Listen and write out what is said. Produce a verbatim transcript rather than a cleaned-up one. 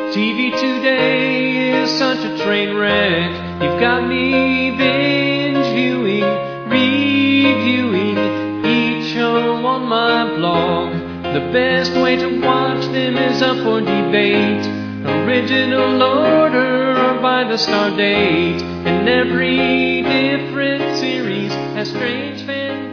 T V today is such a train wreck. You've got me binge viewing, reviewing each show on my blog. The best way to watch them is up for debate, original order or by the star date. And every different series has strange fans.